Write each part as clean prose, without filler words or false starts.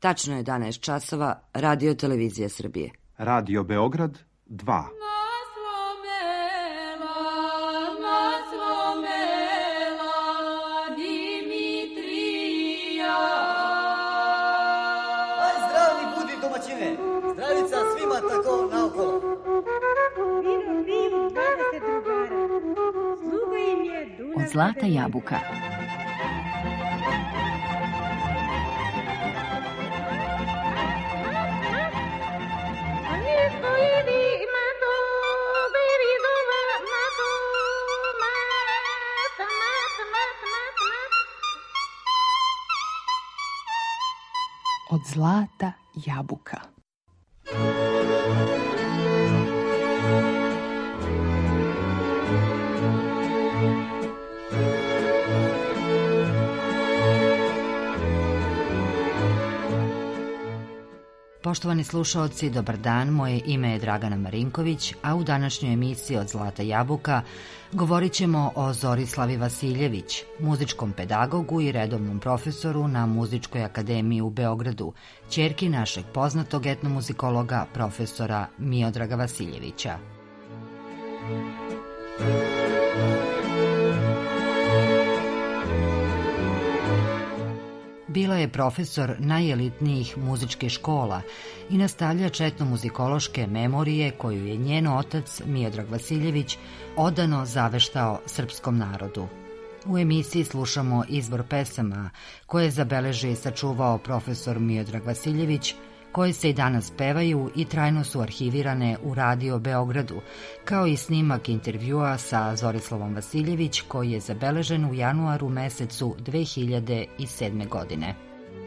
Tačno je 11 časova, Radio Televizija Srbije. Radio Beograd 2. Zdravica svima tako naokolo. Vivu, 20 drugara. Sluga im je Dunav. Od Zlata jabuka. Od Zlata jabuka. Poštovani slušaoci, dobar dan, moje ime je Dragana Marinković, a u današnjoj emisiji Od Zlata jabuka govorit ćemo o Zorislavi Vasiljević, muzičkom pedagogu i redovnom profesoru na Muzičkoj akademiji u Beogradu, ćerki našeg poznatog etnomuzikologa profesora Miodraga Vasiljevića. Bila je profesor najelitnijih muzičkih škola i nastavljač etnomuzikološke memorije koju je njen otac Miodrag Vasiljević odano zaveštao srpskom narodu. U emisiji slušamo izbor pesama koje je zabeležio i sačuvao profesor Miodrag Vasiljević, koje se i danas pevaju i trajno su arhivirane u Radio Beogradu, kao i snimak intervjua sa Zorislavom Vasiljević koji je zabeležen u januaru mesecu 2007. godine.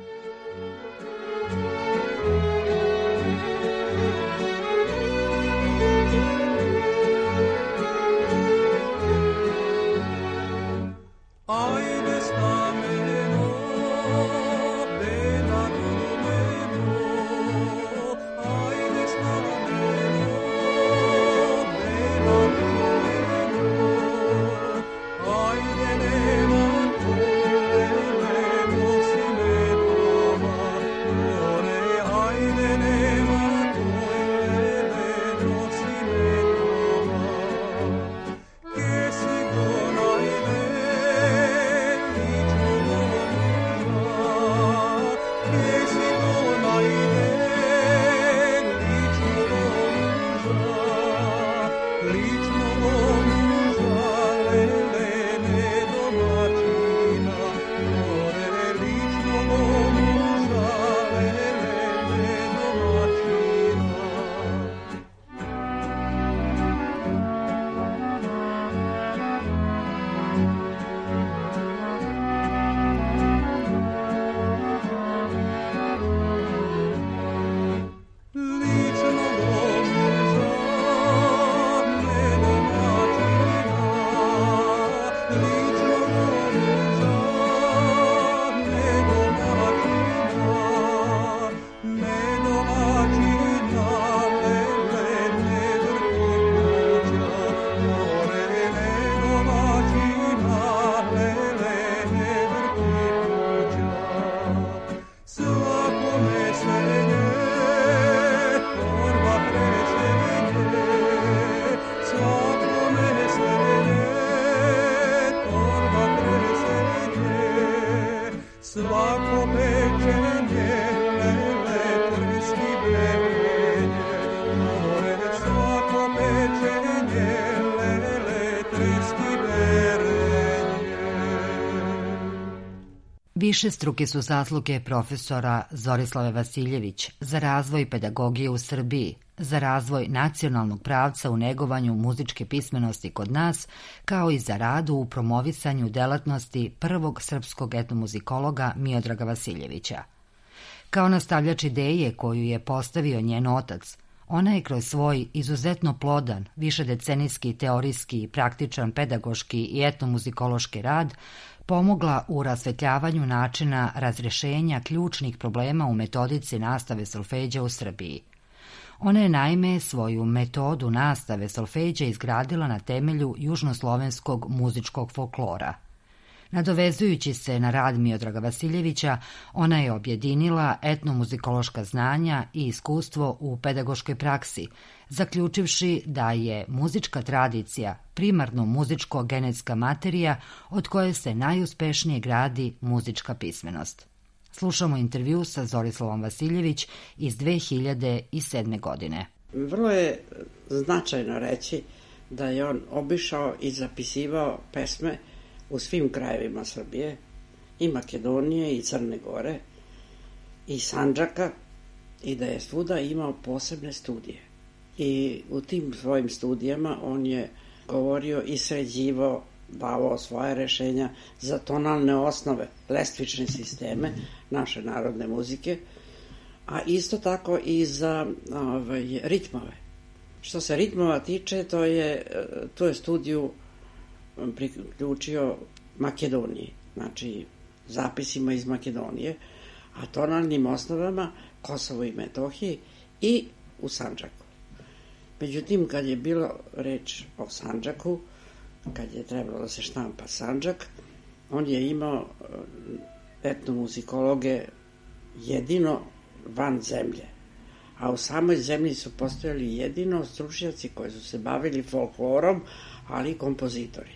Višestruke su zasluge profesora Zorislave Vasiljević za razvoj pedagogije u Srbiji, za razvoj nacionalnog pravca u negovanju muzičke pismenosti kod nas, kao i za radu u promovisanju delatnosti prvog srpskog etnomuzikologa Miodraga Vasiljevića. Kao nastavljač ideje koju je postavio njen otac, ona je kroz svoj izuzetno plodan, višedecenijski, teorijski i praktičan pedagoški i etnomuzikološki rad pomogla u rasvetljavanju načina razrješenja ključnih problema u metodici nastave solfeđa u Srbiji. Ona je naime svoju metodu nastave solfeđa izgradila na temelju južnoslovenskog muzičkog folklora. Nadovezujući se na rad Miodraga Vasiljevića, ona je objedinila etnomuzikološka znanja i iskustvo u pedagoškoj praksi, zaključivši da je muzička tradicija primarno muzičko-genetska materija od koje se najuspešnije gradi muzička pismenost. Slušamo intervju sa Zorislavom Vasiljević iz 2007. godine. Vrlo je značajno reći da je on obišao i zapisivao pesme u svim krajevima Srbije, i Makedonije, i Crne Gore, i Sandžaka, i da je svuda imao posebne studije. I u tim svojim studijama on je govorio i sređivao, davao svoje rešenja za tonalne osnove, lestvične sisteme naše narodne muzike, a isto tako i za ritmove. Što se ritmova tiče, to je studiju priključio Makedoniji, znači zapisima iz Makedonije, a tonalnim osnovama Kosovo i Metohiji i u Sandžaku. Međutim, kad je bilo reč o Sandžaku, kad je trebalo da se štampa Sandžak, on je imao etnomuzikologe jedino van zemlje, a u samoj zemlji su postojali jedino stručnjaci koji su se bavili folklorom, ali i kompozitori.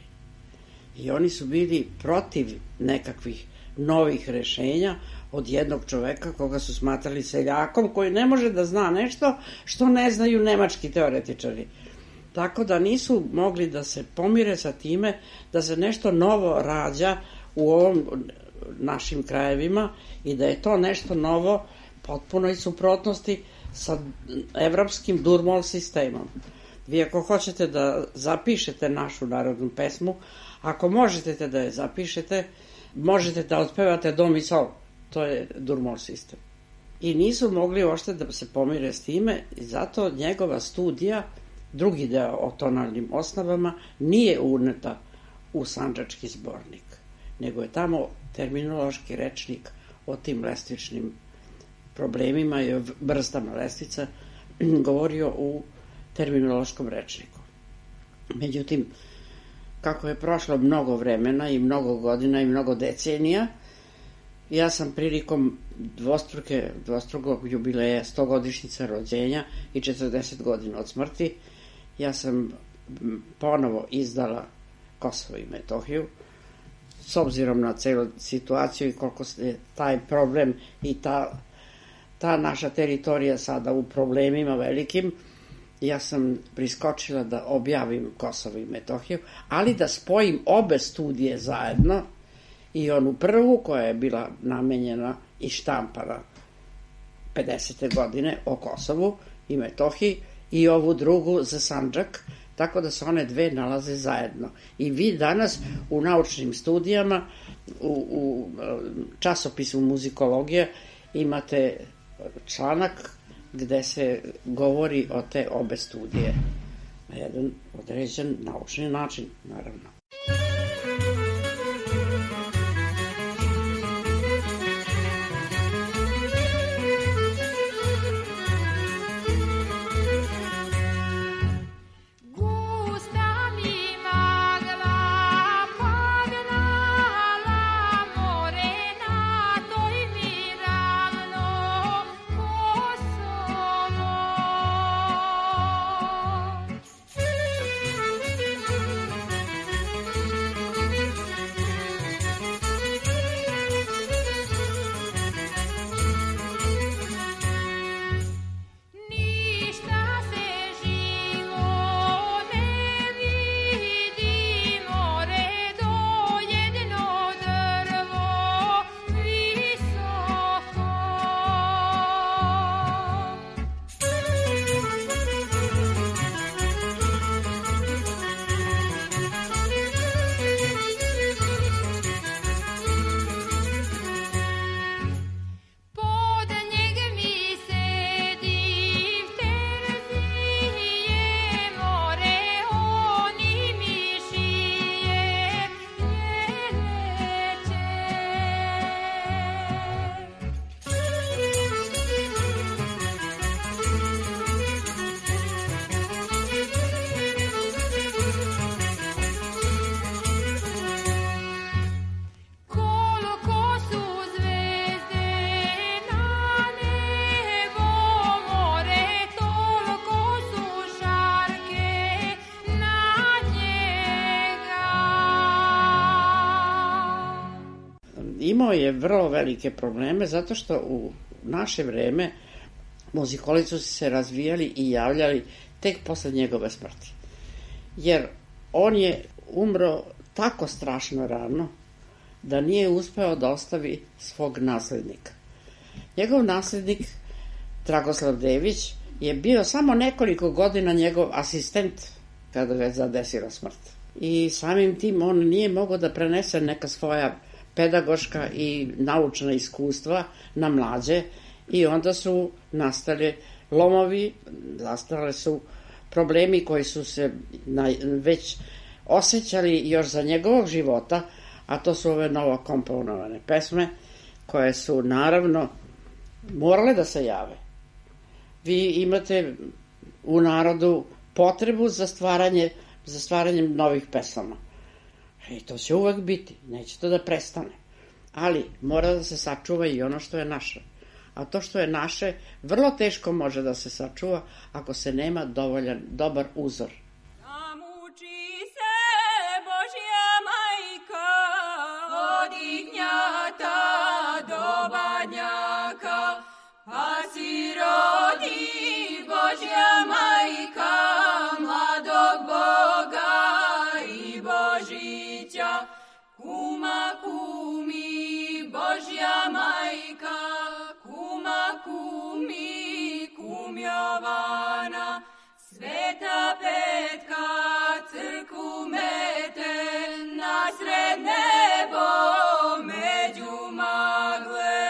I oni su bili protiv nekakvih novih rešenja od jednog čoveka koga su smatrali seljakom, koji ne može da zna nešto što ne znaju nemački teoretičari. Tako da nisu mogli da se pomire sa time da se nešto novo rađa u ovom našim krajevima i da je to nešto novo potpuno i suprotnosti sa evropskim Durmol sistemom. Vi ako hoćete da zapišete našu narodnu pesmu, ako možete da je zapišete, možete da otpevate do mi sol. To je Durmol sistem. I nisu mogli uopšte da se pomire s time i zato njegova studija, drugi deo o tonalnim osnovama, nije uneta u Sandžački zbornik, nego je tamo terminološki rečnik o tim lestvičnim problemima i vrstama lestvica govorio u terminološkom rečniku. Međutim, kako je prošlo mnogo vremena i mnogo godina i mnogo decenija, ja sam prilikom dvostrukog jubileja 100-godišnjice rođenja i 40 godina od smrti, ja sam ponovo izdala Kosovo i Metohiju, s obzirom na celu situaciju i koliko je taj problem i ta naša teritorija sada u problemima velikim, ja sam priskočila da objavim Kosovo i Metohiju, ali da spojim obe studije zajedno, i onu prvu koja je bila namenjena i štampana 50. godine o Kosovu i Metohiji i ovu drugu za Sandžak, tako da se one dve nalaze zajedno. I vi danas u naučnim studijama, u časopisu muzikologije imate članak gde se govori o te obe studije na jedan određen naučni način, naravno. imao je vrlo velike probleme zato što u naše vreme muzikolozi su se razvijali i javljali tek posle njegove smrti. Jer on je umro tako strašno rano da nije uspeo da ostavi svog naslednika. Njegov naslednik, Dragoslav Dević, je bio samo nekoliko godina njegov asistent kada ga je zadesila smrt. I samim tim on nije mogao da prenese neka svoja pedagoška i naučna iskustva na mlađe i onda su nastale lomovi, nastale su problemi koji su se već osjećali još za njegovog života, a to su ove novo komponovane pesme koje su naravno morale da se jave. Vi imate u narodu potrebu za stvaranjem novih pesama. I to će uvek biti, neće to da prestane. Ali mora da se sačuva i ono što je naše. A to što je naše vrlo teško može da se sačuva ako se nema dobar uzor. Sveta petka crkvu mete nasred nebo među magle.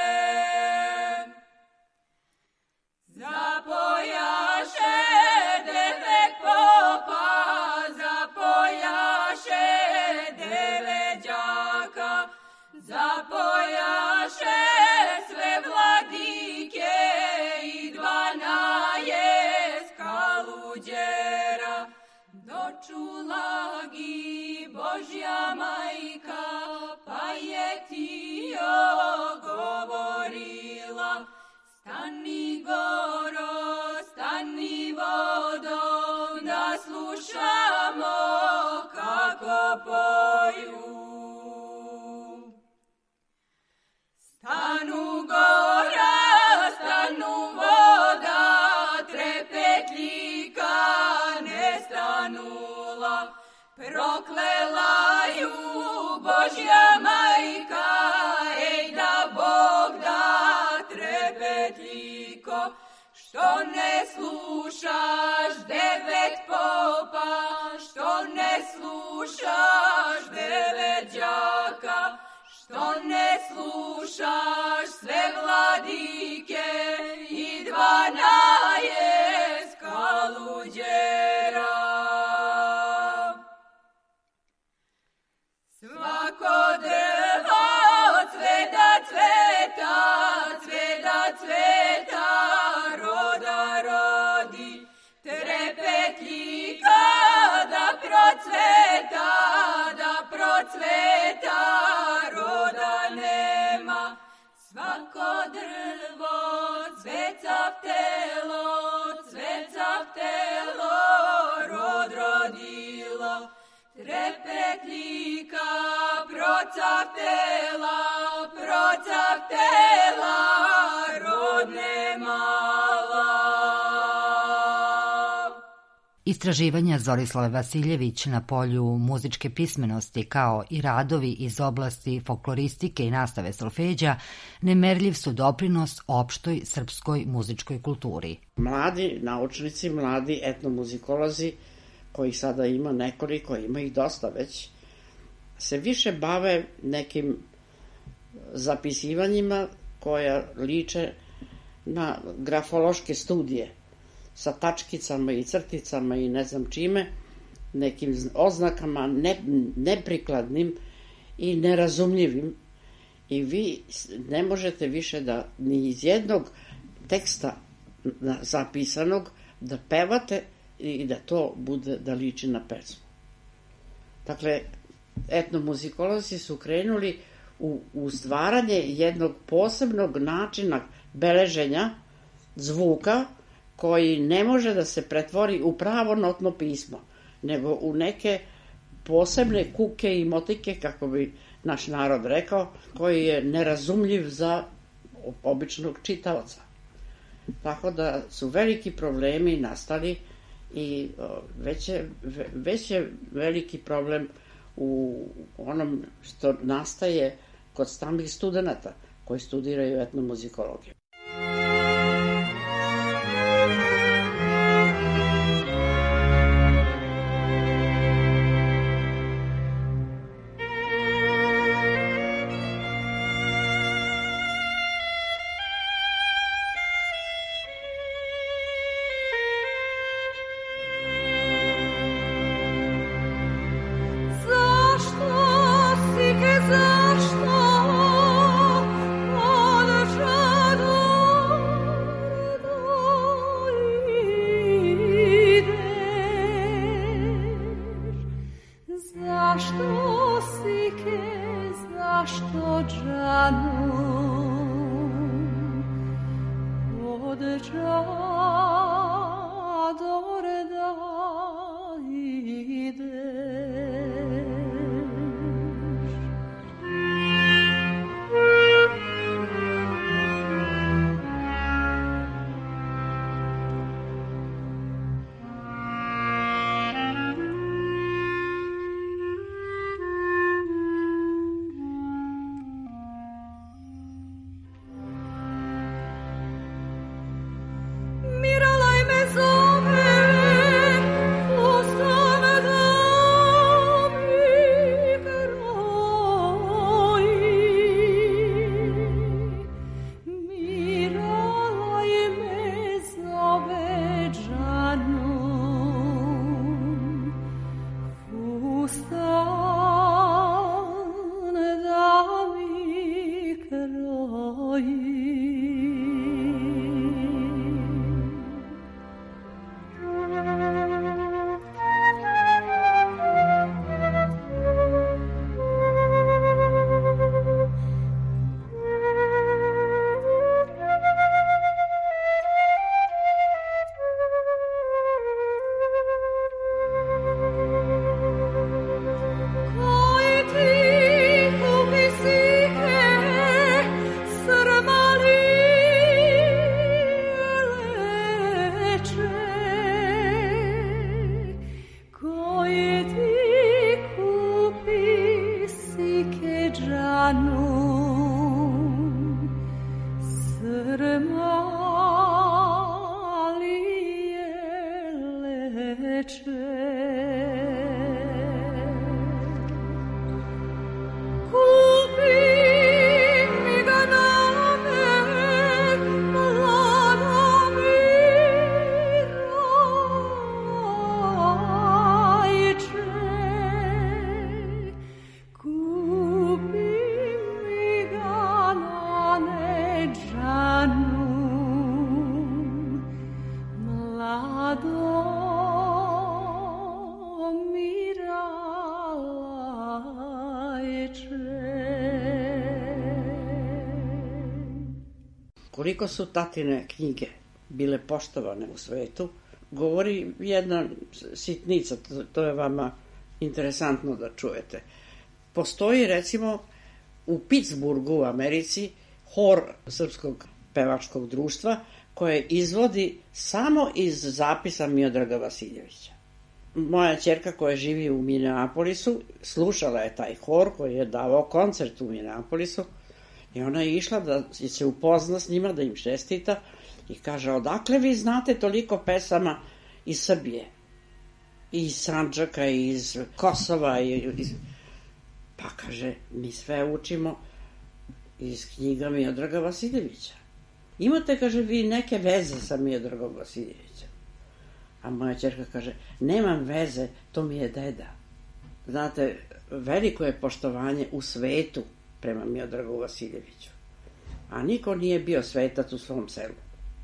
Zapojaše devet popa, zapojaše devet đaka, zapojaše sve vladike i 12 kaluđera. Dočula gi Božja majka, pa je ti govorila: stani goro, stani vodo, da slušamo kako poju. Stanu gora, stanu voda, trepetlika ne stanula. Proklela ju Božja majka, ej da Bog da trepetliko. Što ne slušaš devet popa, što ne slušaš devet đaka, što ne slušaš sve vladike i 12 kaluđera. Svako drvo cveta, cveta, cveta, cveta, roda rodi, trepetlika da procveta, roda nema. Svako drvo cvecavtelo, cvecavtelo, rod rodilo, trepetlika procavtela, procavtela, rod nemala. Istraživanja Zorislave Vasiljević na polju muzičke pismenosti kao i radovi iz oblasti folkloristike i nastave solfeđa nemerljiv su doprinos opštoj srpskoj muzičkoj kulturi. Mladi naučnici, mladi etnomuzikolozi, kojih sada ima nekoliko, ima ih dosta već, se više bave nekim zapisivanjima koja liče na grafološke studije sa tačkicama i crticama i ne znam čime, nekim oznakama neprikladnim i nerazumljivim, i vi ne možete više da ni iz jednog teksta zapisanog da pevate i da to bude da liči na pesmu. Dakle, etnomuzikolozi su krenuli u stvaranje jednog posebnog načina beleženja zvuka koji ne može da se pretvori u pravo notno pismo, nego u neke posebne kuke i motike, kako bi naš narod rekao, koji je nerazumljiv za običnog čitaoca. Tako da su veliki problemi nastali i već je veliki problem u onom što nastaje kod samih studenata koji studiraju etnomuzikologiju. Koliko su tatine knjige bile poštovane u svetu, govori jedna sitnica, to je vama interesantno da čujete. Postoji, recimo, u Pittsburghu u Americi hor Srpskog pevačkog društva koje izvodi samo iz zapisa Miodraga Vasiljevića. Moja ćerka koja živi u Minneapolisu slušala je taj hor koji je davao koncert u Minneapolisu i ona je išla da se upozna s njima, da im čestita i kaže, odakle vi znate toliko pesama iz Srbije, i iz Sandžaka, i iz Kosova, pa kaže, mi sve učimo iz knjiga Miodraga Vasiljevića. Imate, kaže, vi neke veze sa Miodragom Vasiljevićem? A moja ćerka kaže, nemam veze, to mi je deda. Znate, veliko je poštovanje u svetu prema Miodragu Vasiljeviću. A niko nije bio svetac u svom selu.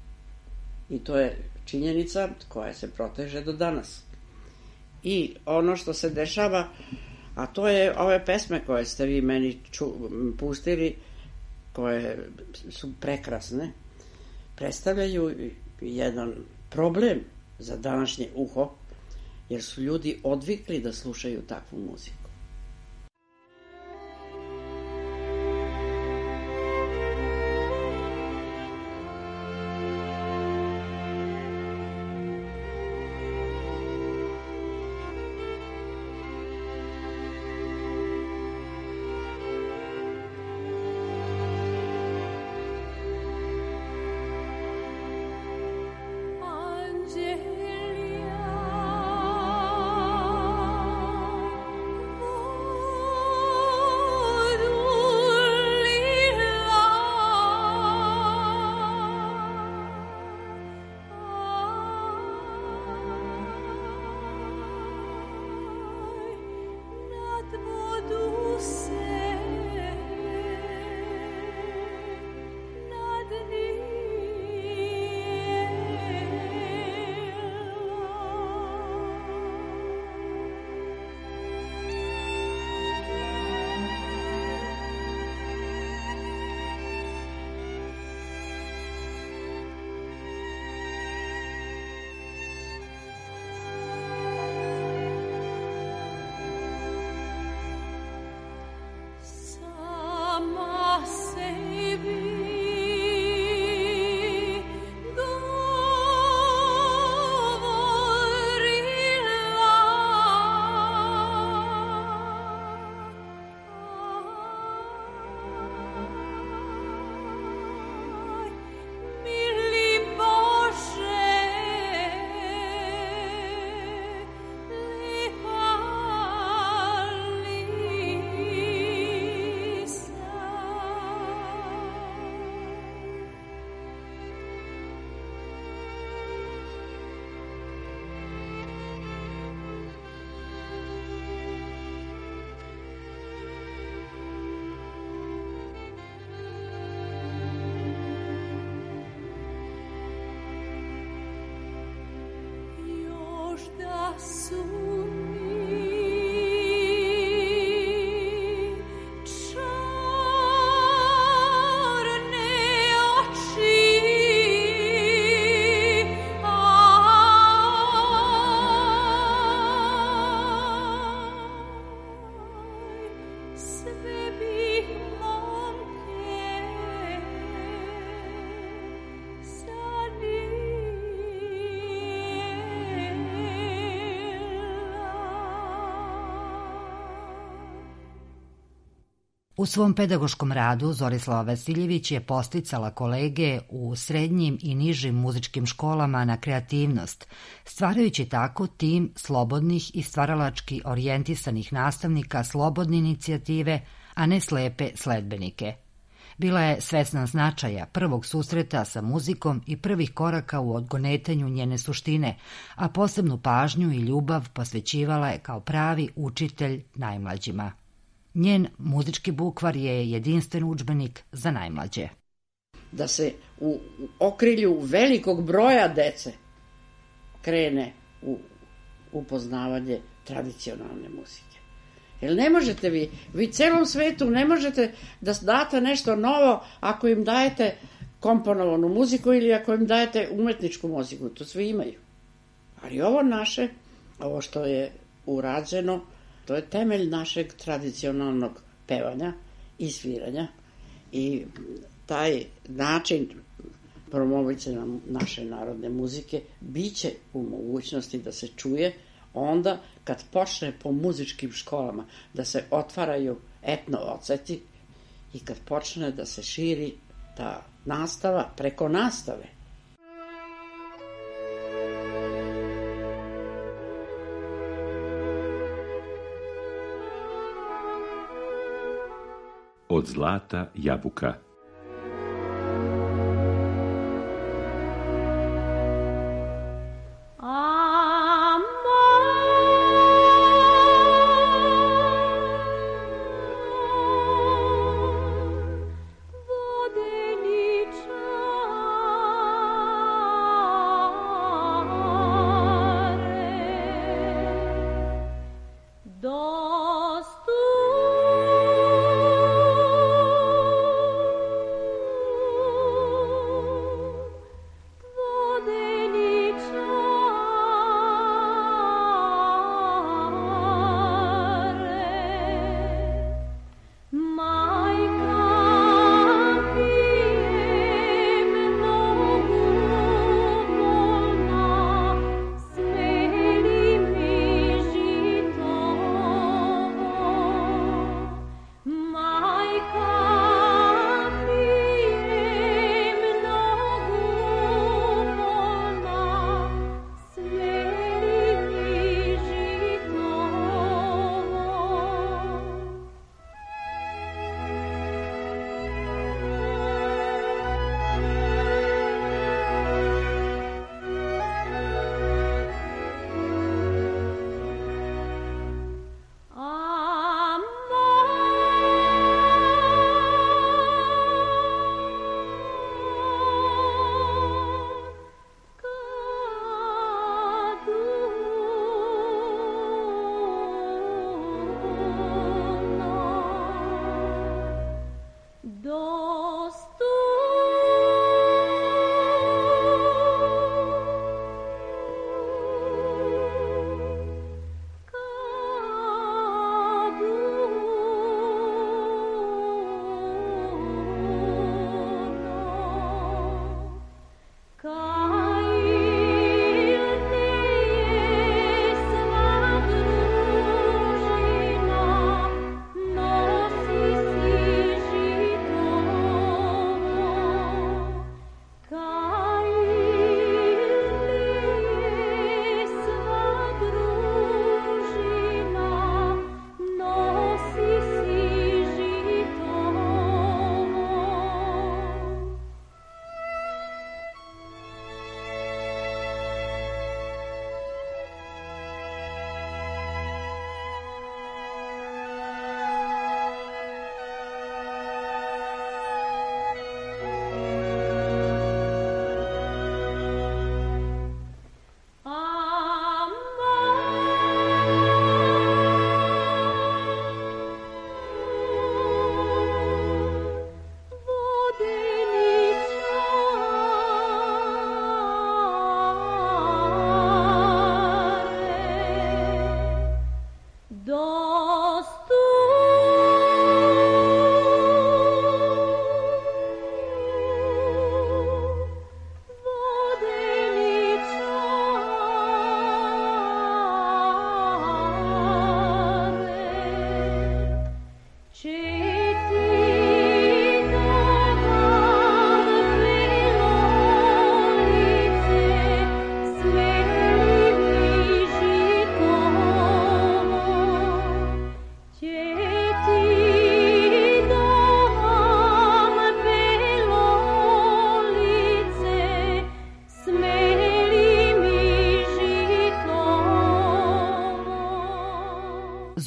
I to je činjenica koja se proteže do danas. I ono što se dešava, a to je ove pesme koje ste vi meni pustili, koje su prekrasne, predstavljaju jedan problem za današnje uho, jer su ljudi odvikli da slušaju takvu muziku. U svom pedagoškom radu Zorislava Vasiljević je posticala kolege u srednjim i nižim muzičkim školama na kreativnost, stvarajući tako tim slobodnih i stvaralački orijentisanih nastavnika slobodne inicijative, a ne slepe sledbenike. Bila je svesna značaja prvog susreta sa muzikom i prvih koraka u odgonetanju njene suštine, a posebnu pažnju i ljubav posvećivala je kao pravi učitelj najmlađima. Njen muzički bukvar je jedinstven udžbenik za najmlađe. Da se u okrilju velikog broja dece krene u upoznavanje tradicionalne muzike. Jer ne možete vi celom svetu ne možete da date nešto novo ako im dajete komponovanu muziku ili ako im dajete umetničku muziku, to svi imaju. Ali ovo naše, ovo što je urađeno, to je temelj našeg tradicionalnog pevanja i sviranja i taj način promovice naše narodne muzike biće u mogućnosti da se čuje onda kad počne po muzičkim školama da se otvaraju etno odseci i kad počne da se širi ta nastava preko nastave. Od zlata jabuka.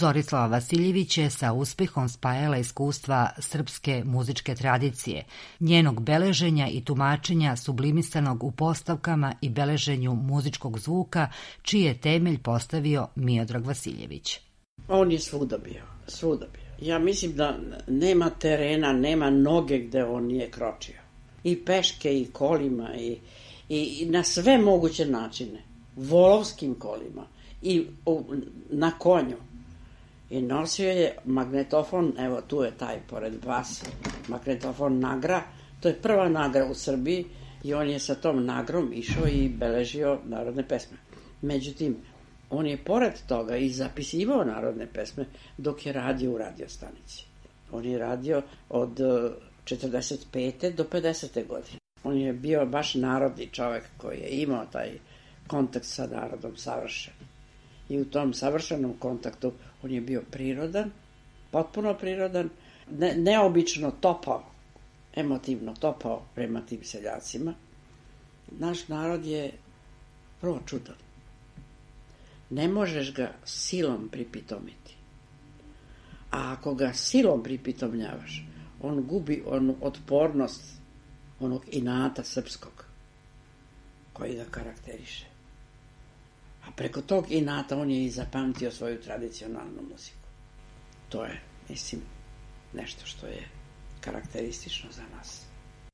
Zorislava Vasiljević je sa uspehom spajala iskustva srpske muzičke tradicije, njenog beleženja i tumačenja sublimisanog u postavkama i beleženju muzičkog zvuka, čiji je temelj postavio Miodrag Vasiljević. On je svuda bio. Ja mislim da nema terena, nema noge gde on nije kročio. I peške, i kolima, i na sve moguće načine. Volovskim kolima, i na konju. I nosio je magnetofon, evo tu je taj pored vas, magnetofon Nagra, to je prva Nagra u Srbiji i on je sa tom Nagrom išao i beležio narodne pesme. Međutim, on je pored toga i zapisivao narodne pesme dok je radio u radiostanici. On je radio od 45. do 50. godine. On je bio baš narodni čovek koji je imao taj kontakt sa narodom savršen. I u tom savršenom kontaktu on je bio prirodan, potpuno prirodan, neobično topao, emotivno topao prema tim seljacima. Naš narod je prvo čudan. Ne možeš ga silom pripitomiti. A ako ga silom pripitomljavaš, on gubi onu otpornost onog inata srpskog koji ga karakteriše. A preko tog inata on je i zapamtio svoju tradicionalnu muziku. To je, mislim, nešto što je karakteristično za nas.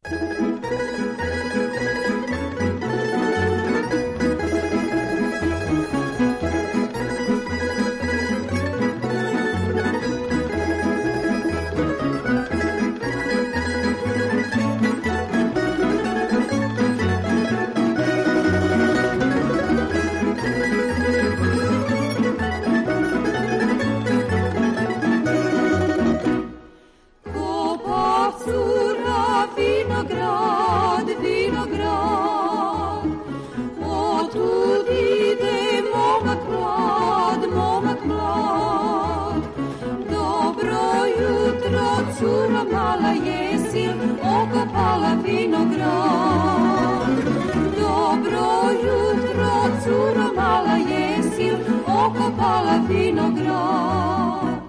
Cura mala jesi okopala vinograd. Dobro jutro, cura mala jesi okopala vinograd.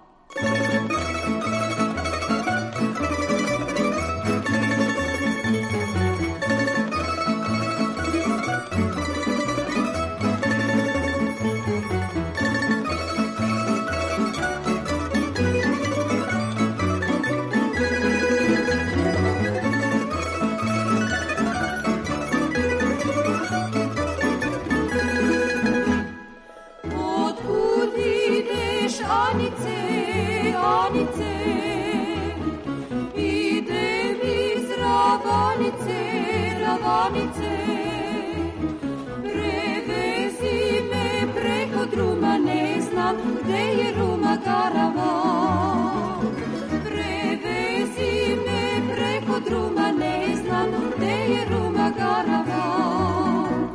Prevezi me preko druma, ne znam gde je Ruma karavan. Prevezi me preko druma, ne znam gde je Ruma karavan.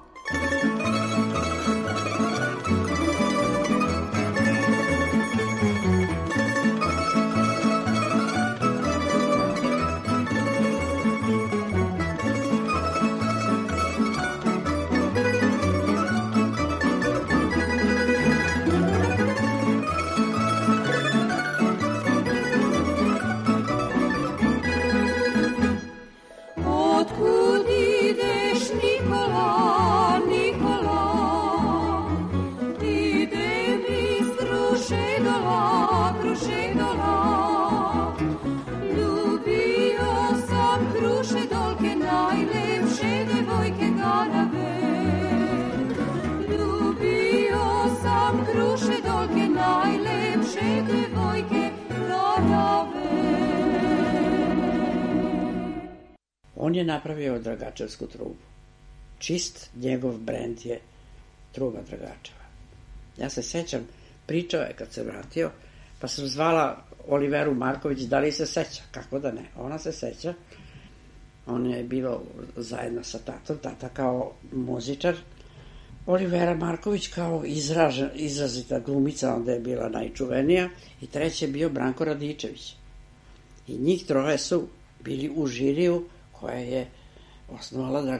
On je napravio Dragačevsku trubu. Čist njegov brend je truba Dragačeva. Ja se sećam, pričao je kad se vratio, pa sam zvala Oliveru Marković, da li se seća? Kako da ne? Ona se seća. Ona je bilo zajedno sa tatom, tata kao muzičar. Olivera Marković kao izrazita glumica, onda je bila najčuvenija. I treći je bio Branko Radičević. I njih troje su bili u žiriju koja je osnovala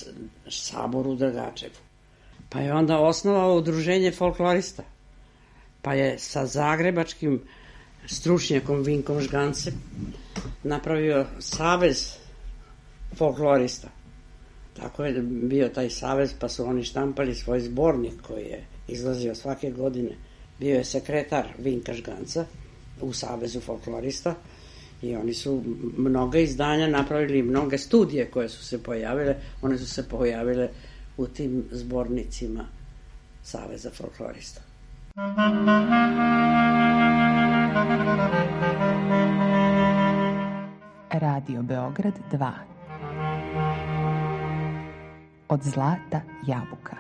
sabor u Dragačevu. Pa je onda osnovao udruženje folklorista. pa je sa zagrebačkim stručnjakom Vinkom Žgancem napravio savez folklorista. Tako je bio taj savez, pa su oni štampali svoj zbornik koji je izlazio svake godine. Bio je sekretar Vinka Žganca u savezu folklorista i oni su mnoga izdanja napravili, mnoge studije koje su se pojavile, one su se pojavile u tim zbornicima saveza folklorista. Radio Beograd 2. Od zlata jabuka.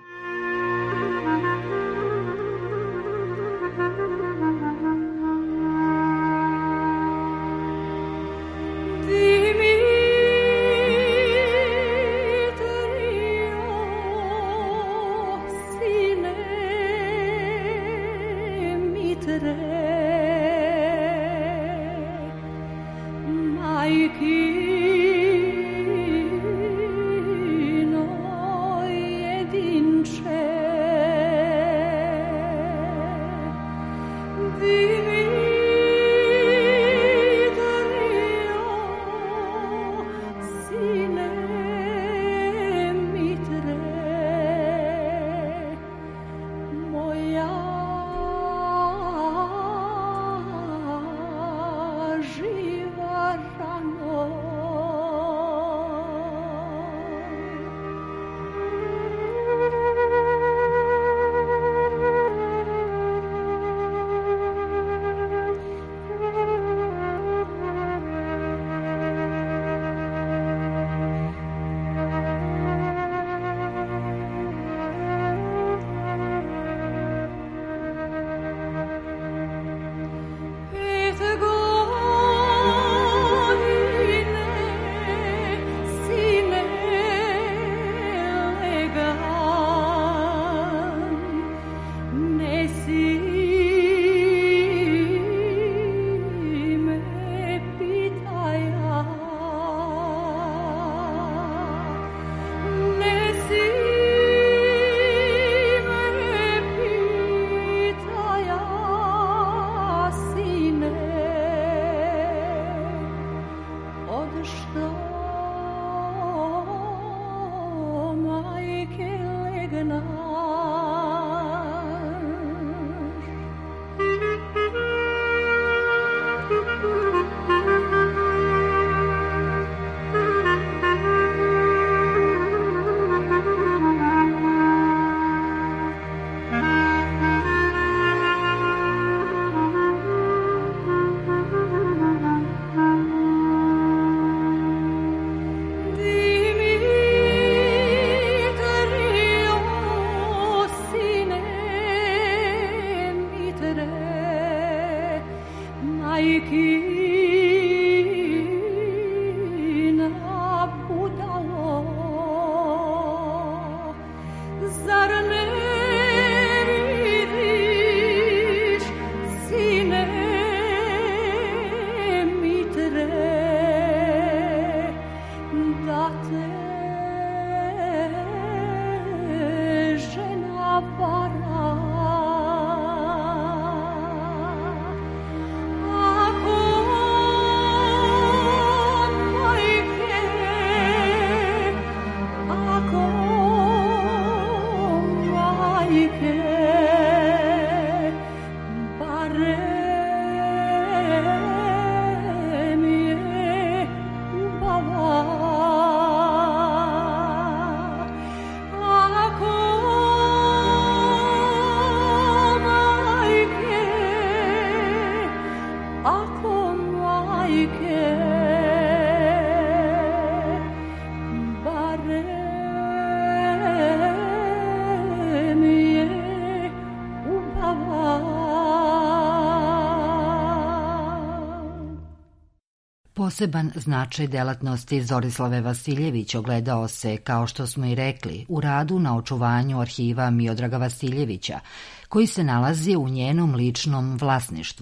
Poseban značaj delatnosti Zorislave Vasiljević ogledao se, kao što smo i rekli, u radu na očuvanju arhiva Miodraga Vasiljevića, koji se nalazi u njenom ličnom vlasništvu.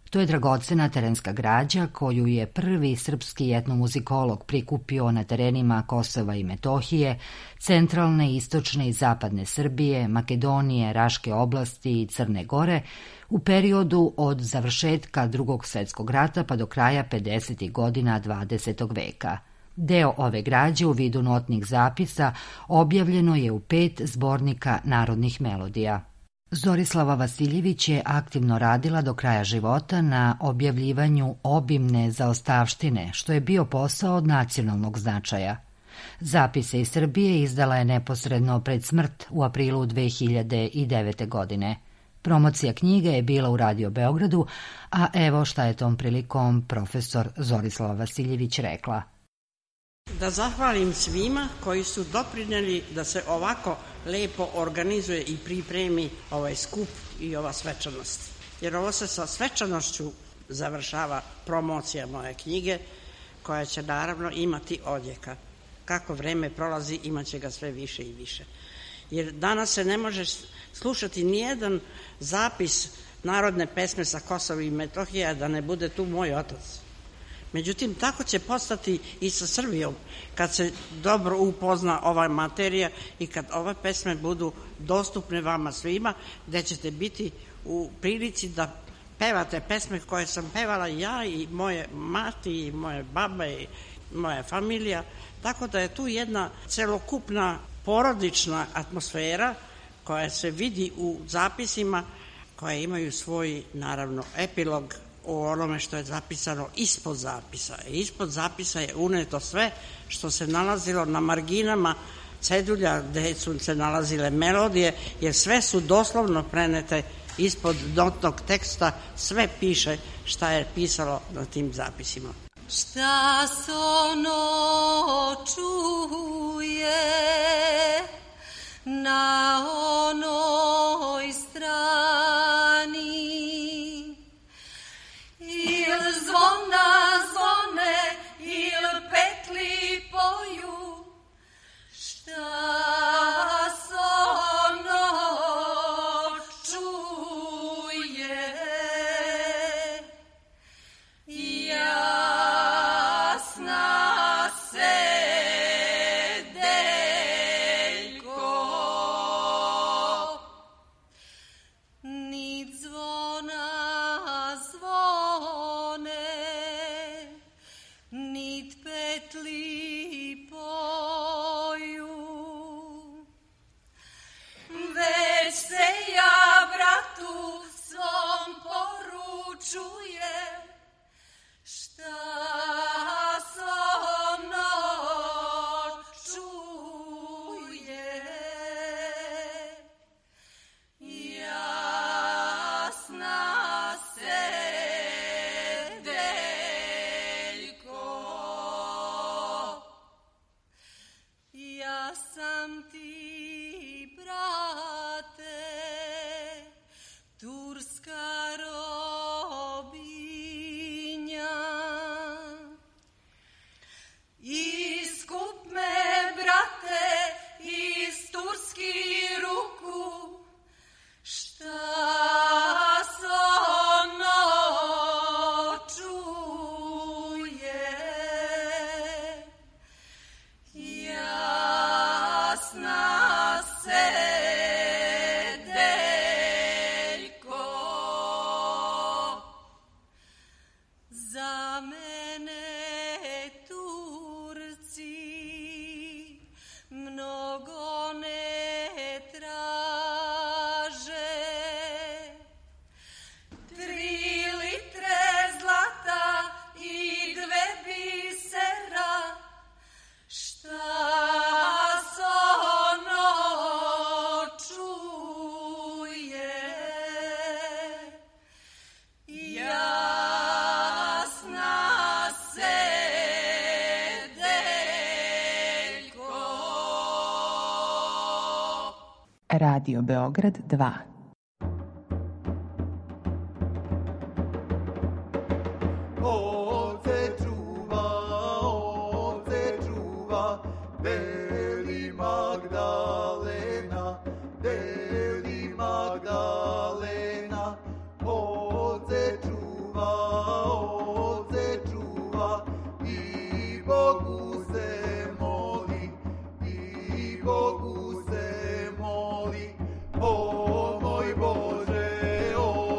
To je dragocena terenska građa koju je prvi srpski etnomuzikolog prikupio na terenima Kosova i Metohije, centralne, istočne i zapadne Srbije, Makedonije, Raške oblasti i Crne Gore u periodu od završetka Drugog svjetskog rata pa do kraja 50. godina 20. veka. Deo ove građe u vidu notnih zapisa objavljeno je u 5 zbornika narodnih melodija. Zorislava Vasiljević je aktivno radila do kraja života na objavljivanju obimne zaostavštine, što je bio posao od nacionalnog značaja. Zapise iz Srbije izdala je neposredno pred smrt u aprilu 2009. godine. Promocija knjige je bila u Radio Beogradu, a evo šta je tom prilikom profesor Zorislava Vasiljević rekla. Da zahvalim svima koji su doprinijeli da se ovako lepo organizuje i pripremi ovaj skup i ova svečanost. Jer ovo se sa svečanošću završava promocija moje knjige, koja će naravno imati odjeka. Kako vreme prolazi, imat će ga sve više i više. Jer danas se ne može slušati nijedan zapis narodne pesme sa Kosova i Metohije, da ne bude tu moj otac. Međutim, tako će postati i sa Srbijom, kad se dobro upozna ova materija i kad ove pesme budu dostupne vama svima, gde ćete biti u prilici da pevate pesme koje sam pevala ja i moje mati i moje babe i moja familija, tako da je tu jedna celokupna porodična atmosfera koja se vidi u zapisima, koje imaju svoj, naravno, epilog o onome što je zapisano ispod zapisa. Ispod zapisa je uneto sve što se nalazilo na marginama cedulja, gde su se nalazile melodije, jer sve su doslovno prenete ispod notnog teksta, sve piše šta je pisalo na tim zapisima. Šta se ono čuje na onoj strani, il zvona zvone, il petli poju, šta se ono čuje, jasna se deljko, ni zvona zvone, nit petli poju, već se ja bratu svom poručuje, šta se ono čuje, jasna se deljko, ja sam ti, brate, turska robinja, iskup me, brate, iz turski ruku, šta se ono čuje, jasna se deljko, za mene Turci mnogo ne traže, 3 litre zlata i 2 bisera, šta se ono čuje, jasna se deljko. Radio Beograd 2. Ovce čuva, Beli Magdalena, Beli Magdalena, ovce čuva, Bogu se moli, o moj Bože,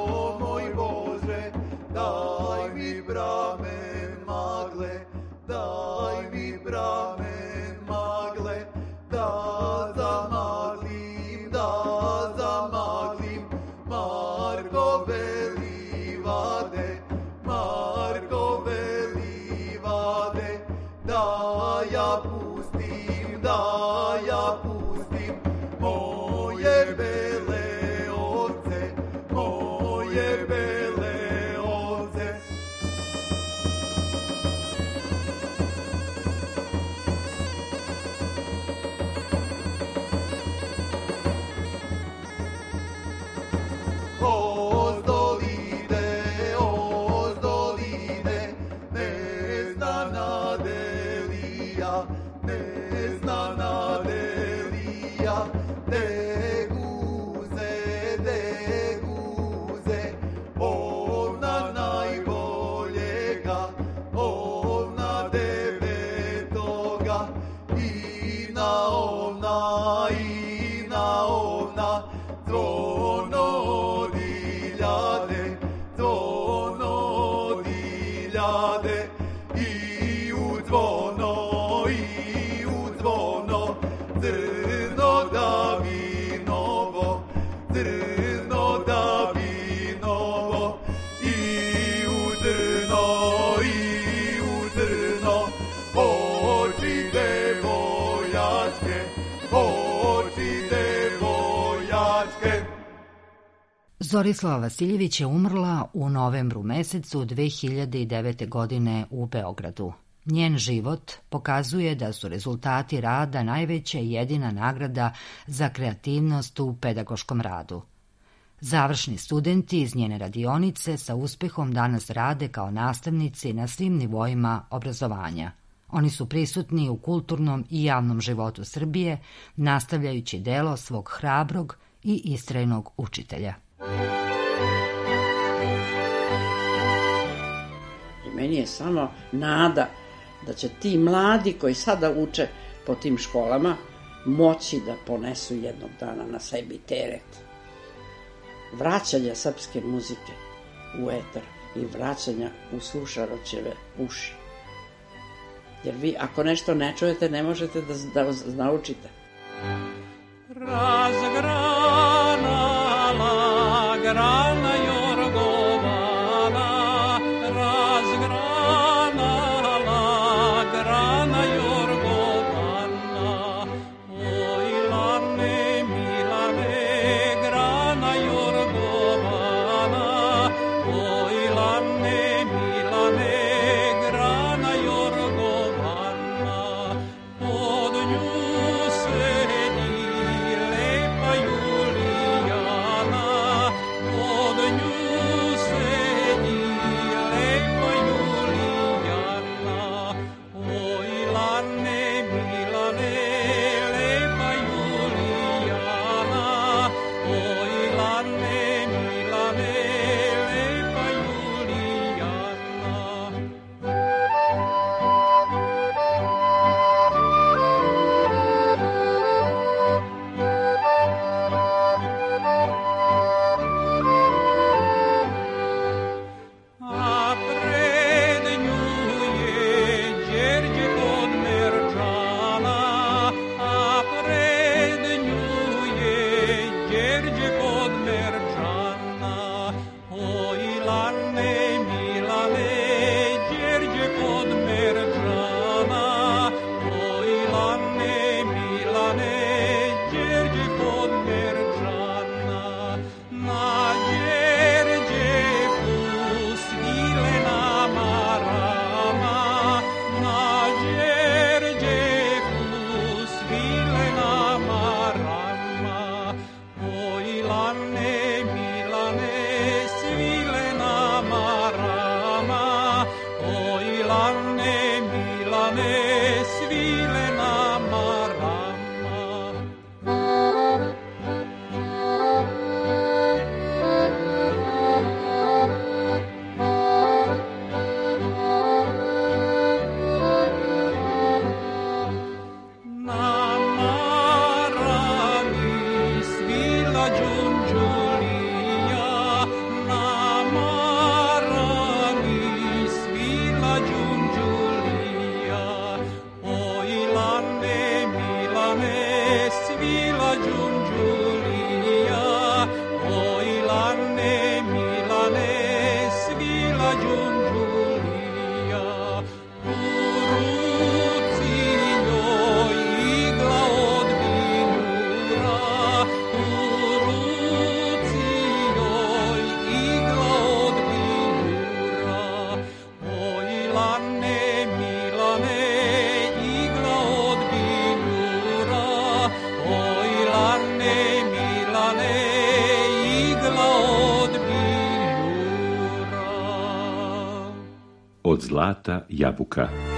daj mi brame magle, daj mi brame magle, da zamaglim, Markove livade, da ja pustim, moje bele ovce, Ozdolide, neznana delija, de guze, ovna najboljega, ovna devetoga, i na ovna, zvono diljade, i u zvono, zrno davinovo, i u zrno, oči devojatke. Zorislava Vasiljević je umrla u novembru mesecu 2009. godine u Beogradu. Njen život pokazuje da su rezultati rada najveća i jedina nagrada za kreativnost u pedagoškom radu. Završni studenti iz njene radionice sa uspehom danas rade kao nastavnici na svim nivoima obrazovanja. Oni su prisutni u kulturnom i javnom životu Srbije, nastavljajući delo svog hrabrog i istrajnog učitelja. I meni je samo nada da će ti mladi koji sada uče po tim školama moći da ponesu jednog dana na sebi teret vraćanja srpske muzike u etar i vraćanja u slušaroćeve uši. Jer vi ako nešto ne čujete ne možete da naučite. Razgranala grana Jorgovana, razgranala grana Jorgovana, oj lane milane grana Jorgovana, oj lane milane grana Jorgovana, pod nju sedi lepa Julijana, pod Od zlata jabuka.